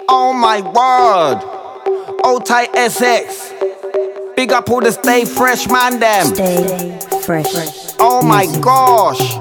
Oh my word. Old tight SX. Big up all the Stay Fresh man them. Stay fresh. Oh my gosh.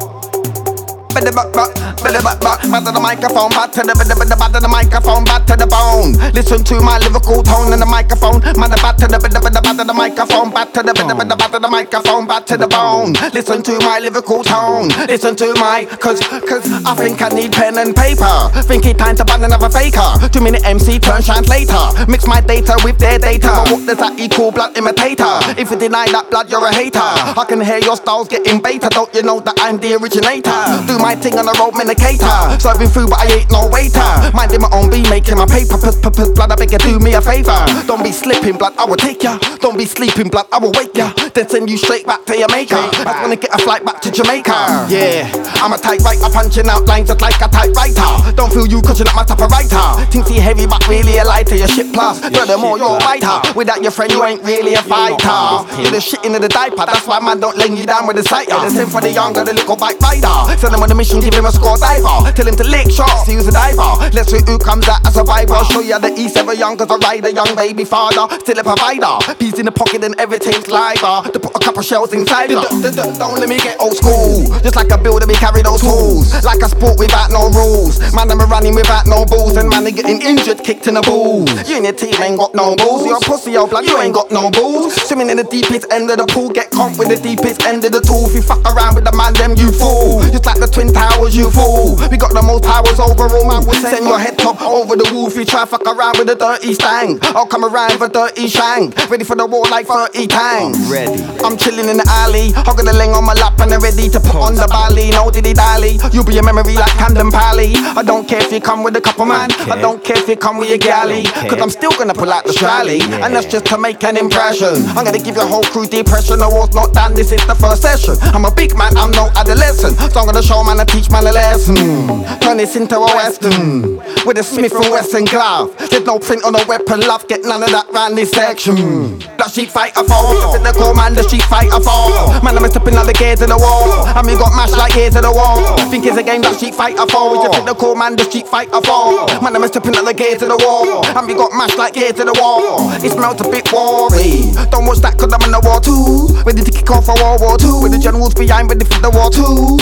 Back to the microphone, back to the microphone, back to the bone. Listen to my lyrical tone in the microphone. Man, back to the microphone, back to the microphone, back to the bone. Listen to my lyrical tone. Listen to my, cause I think I need pen and paper. Think it's time to ban another faker. 2 minute MC turn translator. Mix my data with their data. But what does that equal? Blood imitator. If you deny that blood, you're a hater. I can hear your styles getting beta. Don't you know that I'm the originator? Do my thing on the road, medicator. Serving food, but I ain't no waiter. Minding my own, be making my paper. Blood, I beg you, do me a favor. Don't be slipping, blood, I will take ya. Don't be sleeping, blood, I will wake ya. Then send you straight back to your maker. I wanna get a flight back to Jamaica. Yeah, I'm a typewriter, punching out lines just like a typewriter. Don't feel you cause you're not my type of writer. Think you heavy, but really a lighter. Your shit plus, furthermore, you're a fighter. Without your friend, you ain't really a fighter. You're the shit into the diaper. That's why man don't lay you down with the sighter. The same for the young, got the little bike rider. Send him on the mission, give him a score diver. Tell him to lick shots, use a diver. Let's see who comes out a survivor. Show you the E7 young cause I ride a young baby father. Still a provider. Peas in the pocket and everything's liver. To put a couple shells inside her. Don't let me get old school. Just like a builder, we carry those tools. Like a sport without no rules. Man, I'm running without no balls. And man, they getting injured, kicked in the balls. You and your team ain't got no balls. You're a pussy, old blood, you ain't got no balls. Swimming in the deepest end of the pool. Get comp with the deepest end of the tool. If you fuck around with the man, them you fool. Just like the Twin Towers, you fool. We got the most powers overall, man. We'll send your head top over the wall. If you try fuck around with a dirty stang, I'll come around with a dirty shank. Ready for the war like 30 tanks. Ready. I'm chilling in the alley, hogging the ling on my lap and I'm ready to put on the bally. No diddy dally, you'll be a memory like Camden Pally. I don't care if you come with a couple man, I don't care if you come with your galley, cause I'm still gonna pull out the strally, and that's just to make an impression. I'm gonna give your whole crew depression. The war's not done, this is the first session. I'm a big man, I'm no adolescent, so I'm gonna show man and teach man a lesson. Turn this into a western with a Smith & Wesson glove. There's no print on a weapon, love. Get none of that round this section. That sheep fighter fall. Fit the call, man, the sheep fighter fall. Man, I'm stepping out the gears of the wall. And we got mashed like gears of the wall. Think it's a game that sheep fighter fall. We just fit the call, man, the sheep fighter fall. Man, I'm stepping out the gears of the wall. And we got mashed like gears of the wall. It smells a bit worry. Don't watch that cause I'm in the war too. Ready to kick off for World War II. With the generals behind, ready for the war too.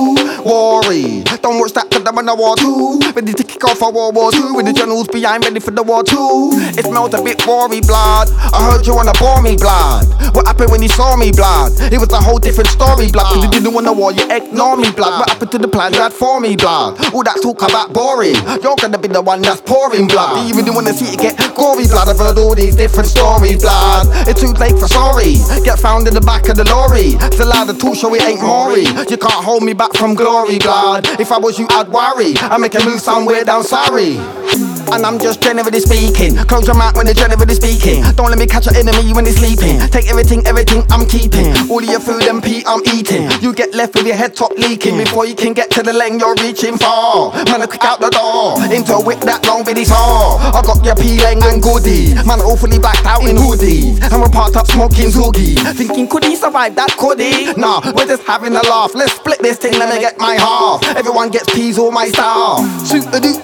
Worry. Don't watch that cause I'm in the war too. Ready to kick off for World War II. With the generals behind, ready for the war too. It smells a bit worry, blood. I heard you wanna bore me, blood. What happened when you saw me, blood? It was a whole different story, blood. Cause you didn't want the war, you ignore me, blood. What happened to the plan you had for me, blood? All that talk about boring. You're gonna be the one that's pouring blood. Do you really wanna see it get gory, blood? I've heard all these different stories, blood. It's too late for sorry. Get found in the back of the lorry. Still out the tool show, it ain't Maury. You can't hold me back from glory, blood. If I was you, I'd worry. I'd make a move somewhere down sorry. And I'm just generally speaking. Close your mouth when they're generally speaking. Don't let me catch an enemy when he's sleeping. Take everything I'm keeping. All of your food and pee I'm eating. You get left with your head top leaking. Before you can get to the lane you're reaching for. Man, I quick out the door. Into a whip that long with his haw. I got your peeling and goodie. Man, awfully blacked out in hoodies. And we're parked up smoking zoogie. Thinking, could he survive that? Could he? Nah, we're just having a laugh. Let's split this thing, let me get my half. Everyone gets peas or my star. Shoot the dude,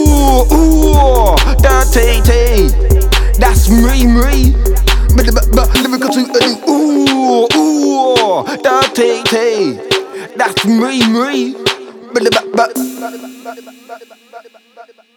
ooh. Dirty tea, that's me. Lyrical to ooh, dirty tea, that's me.